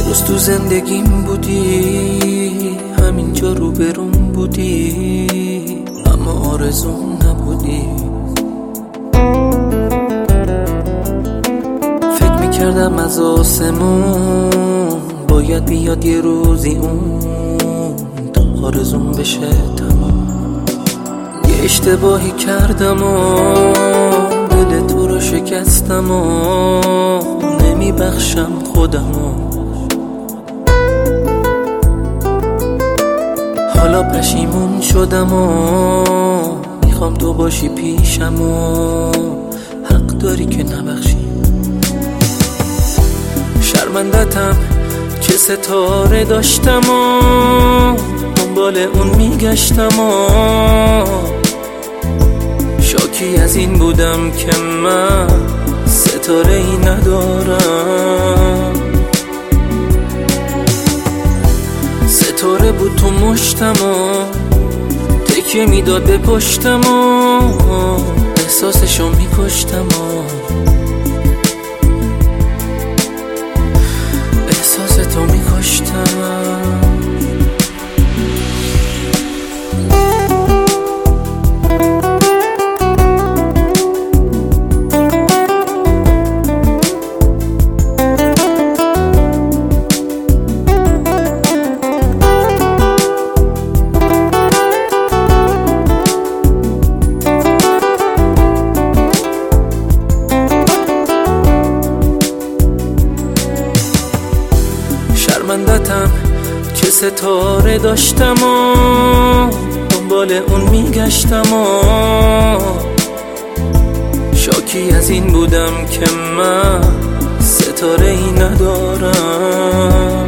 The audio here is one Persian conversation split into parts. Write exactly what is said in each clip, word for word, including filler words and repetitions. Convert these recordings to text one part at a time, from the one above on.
روز تو زندگیم بودی، همینجا رو برون بودی، اما آرزوم نبودی. فکر میکردم از آسمون باید بیاد یه روزی اون تا آرزوم بشه تمام. یه اشتباهی کردم و دل تو رو شکستم و نمیبخشم خودمو. حالا پشیمون شدم و میخوام تو باشی پیشم و حق داری که نبخشی. شرمندتم که ستاره داشتم و دنبال اون میگشتم و شاکی از این بودم که من ستاره ای ندارم. ستاره بود تو مشتم و تکیه میداد به پشتم و احساسشو میکشتم و احساستو میکشتم. شرمندتم که ستاره داشتم و دنبال اون میگشتم و شاکی از این بودم که من ستاره ای ندارم.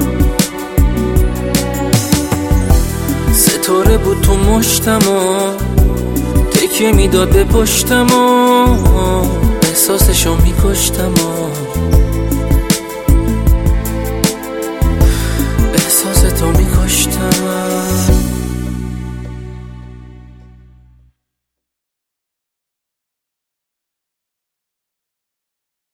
ستاره بود تو مشتم و تکیه میداد به پشتم و احساسشو میکشتم و احساستو میکشتم.